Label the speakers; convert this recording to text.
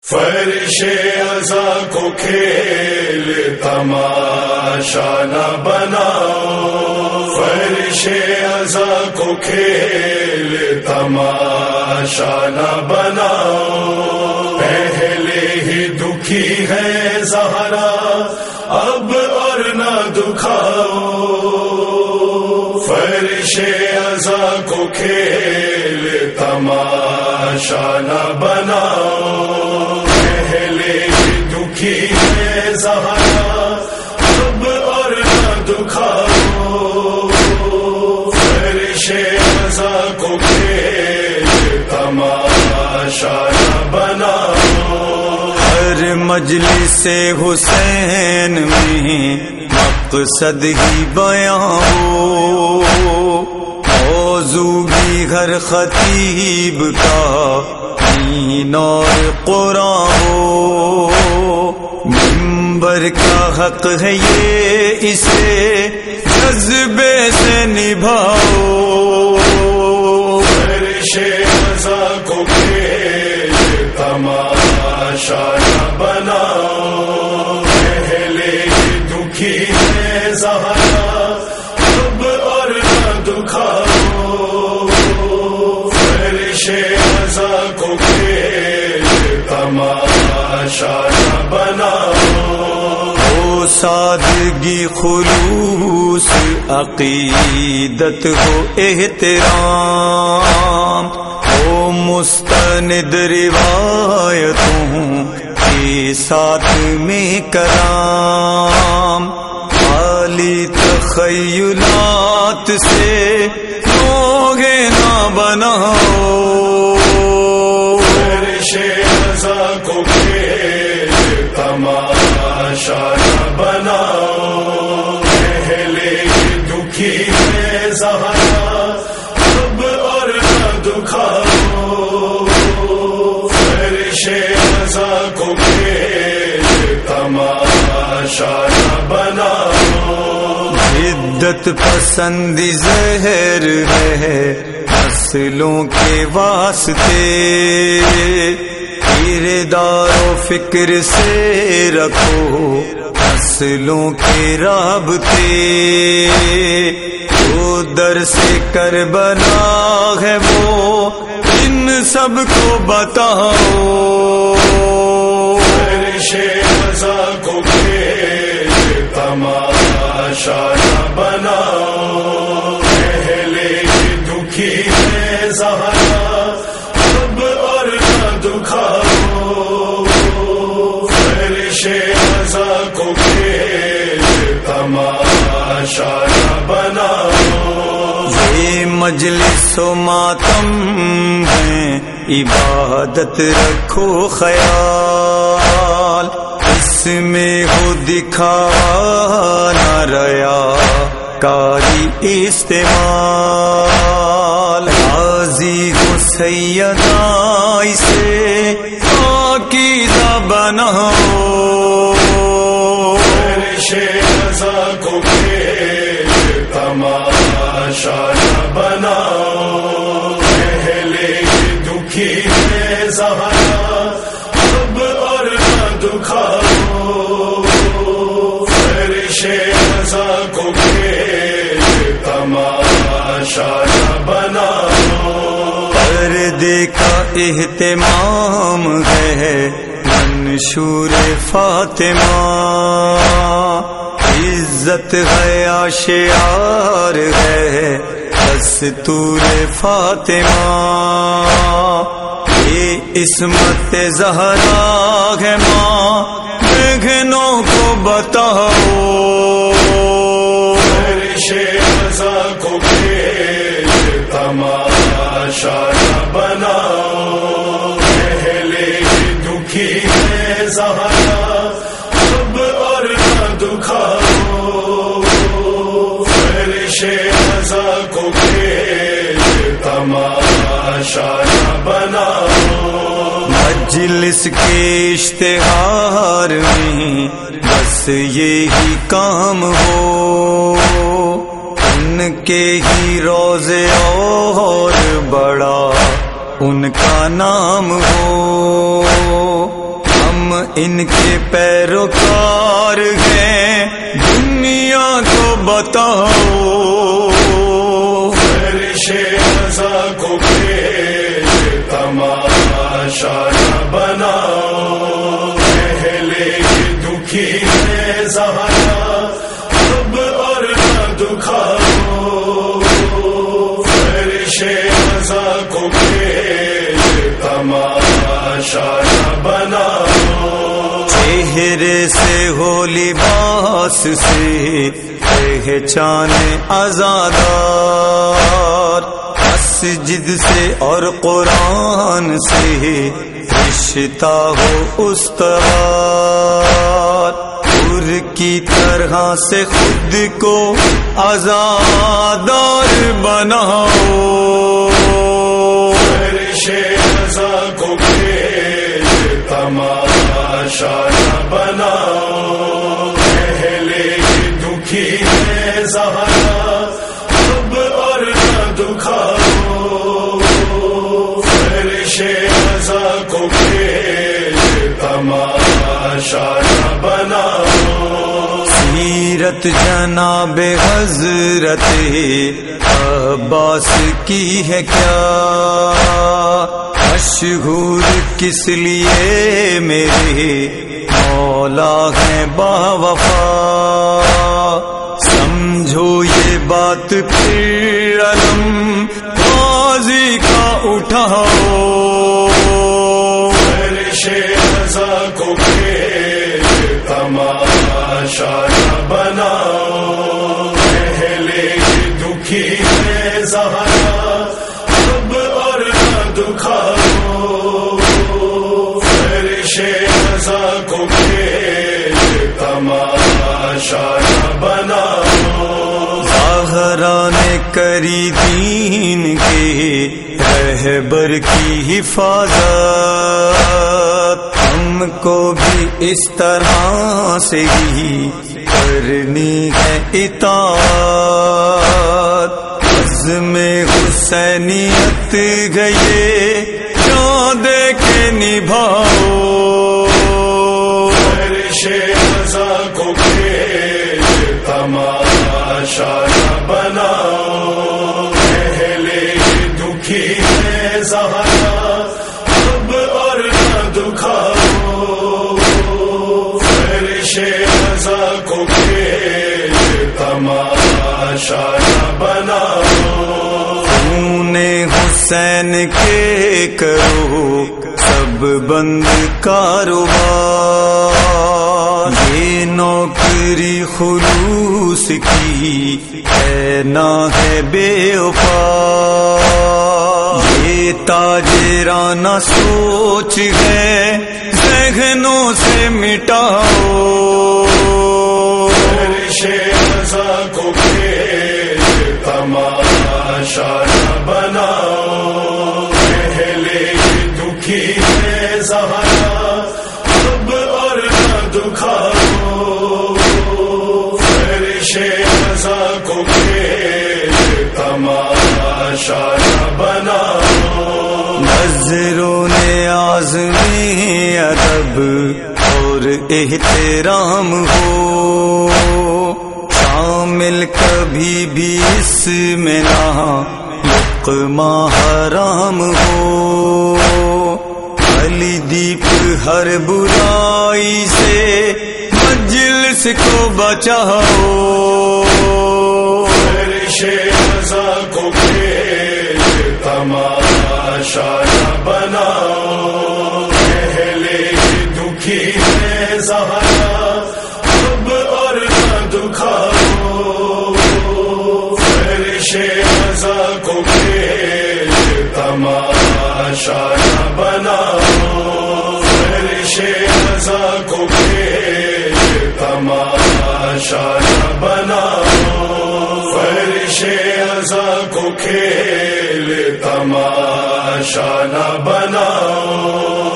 Speaker 1: فرش ازا کو کھیل تماشا نہ بناؤ، فرش ازا کو کھیل تماشا نہ بناؤ، پہلے ہی دکھی ہے زہرا اب اور نہ دکھاؤ، فرش ازا کو کھیل تماشا نہ بناؤ، پہلے ہی دکھی ہے زہرا اب اور نہ دکھاؤ، فرش ازا کو کھیل تماشا نہ بناؤ۔
Speaker 2: ہر مجلس حسین میں مقصد ہی بیان ہو، موضوع بھی ہر خطیب کا دین اور قرآن ہو، منبر کا حق ہے یہ اسے جذبے سے نبھاؤ،
Speaker 1: فرش ازا کو کھیل تماشا نہ بناؤ، پہلے ہی دکھی ہے زہرا اب اور نہ دکھاؤ، فرش ازا کو کھیل تماشا نہ بناؤ۔
Speaker 2: او سادگی خلوص عقیدت ہو احترام، او مستند روایتوں کے ساتھ میں کلام، خالی تخیلات سے لوگ نہ بناؤ،
Speaker 1: فرش ازا کو کھیل تماشا نہ بناؤ، پہلے ہی دکھی ہے زہرا اب اور نہ دکھاؤ، فرش ازا کو کھیل تماشا نہ بناؤ۔
Speaker 2: شدت پسند زہر ہے نسلوں کے واسطے، کردار و فکر سے رکھو نسلوں کے رابطے، جو درس کربلا ہے وہ ان سب کو بتاؤ،
Speaker 1: فرش ازا کو کھیل تماشا نہ بناؤ، پہلے ہی دکھی ہے زہرا اب اور نہ دکھاؤ، فرش ازا کو کھیل تماشا نہ بناؤ۔
Speaker 2: یہ مجلس و ماتم ہے عبادت رکھو خیال، اس میں ہو دکھانا ریا کاری استعمال، حاضی ہو سیدہ اسے پاکیزہ بناؤ،
Speaker 1: فرش ازا کو کھیل تماشا نہ بناؤ، پہلے ہی دکھی ہے زہرا اب اور نہ دکھاؤ، فرش ازا کو کھیل تماشا نہ بناؤ۔
Speaker 2: پردے کا اہتمام ہے منشور فاطمہ، عزت ہے شعار ہے دستور فاطمہ، یہ عصمت زہرا ہے ماں بہنوں کو بتاؤ،
Speaker 1: فرش ازا کو کھیل تماشا نہ بناؤ، پہلے ہی دکھی ہے زہرا اب اور نہ دکھاؤ، فرش ازا کو کھیل تماشا نہ بناؤ۔
Speaker 2: مجلس کے اشتہار میں بس یہی کام ہو، ان کے ہی روزے اور بڑا ان کا نام ہو، ان کے پیروکار ہیں، دنیا کو بتاؤ
Speaker 1: رضا کو بھیج تماشا نہ بناؤ، پہلے دکھی ہے زہرا اب اور نہ دکھاؤ، رضا کو بھیج تماشا نہ بناؤ،
Speaker 2: چہرے سے ہو لباس سے پہچان عزادار، مسجد سے اور قرآن سے رشتہ ہو استوار، حور کی طرح سے خود کو عزادار بناؤ،
Speaker 1: رضا کو بھیج تماشا نہ بناؤ، پہلے دکھی ہے زہرا اب اور نہ دکھاؤ، رضا کو بھیج تماشا نہ بناؤ،
Speaker 2: سیرت جناب حضرت عباس کی ہے کیا، مشہور کس لیے میرے مولا ہیں باوفا، سمجھو یہ بات پھر علم غازی کا اٹھاؤ،
Speaker 1: رضا کو بھیج تماشا نہ بناؤ، پہلے دکھی ہے زہرا اب اور نہ دکھاؤ، رضا کو بھیج تماشا نہ بناؤ،
Speaker 2: زہرا نے کری دین کے رہبر کی حفاظت، ہم کو بھی اس طرح سے ہی کرنی ہے اطاعت، عزم حسینیت گئے جان دے کے نبھاؤ،
Speaker 1: رضا کو بھیج تماشا نہ بناؤ، پہلے دکھی ہے زہرا اب اور نہ دکھاؤ، رضا کو بھیج تماشا نہ بناؤ،
Speaker 2: خون حسین کے کرو سب بند کاروبار، یہ نوکری خلوص کی ہے نہ ہے بے وفا، یہ تاجرانہ سوچ ہے ذہنوں سے مٹاؤ،
Speaker 1: رضا کو بھیج تماشا نہ بناؤ، پہلے دکھی ہے زہرا اب اور نہ دکھاؤ، رضا کو بھیج تماشا نہ بناؤ،
Speaker 2: نظروں نے آزمیں ادب اور احترام ہو، شامل کبھی بھی اس میں نہ لقمہ حرام ہو، علی دیپ ہر برائی سے مجلس کو بچاؤ،
Speaker 1: رضا کو بھیج تماشا نہ بناؤ، پہلے دکھی ہے زہرا اب اور نہ دکھاؤ، رضا کو بھیج تماشا نہ بناؤ، رضا کو بھیج تماشا نہ بناؤ، رضا کو کھیل تماشا نہ بناؤ۔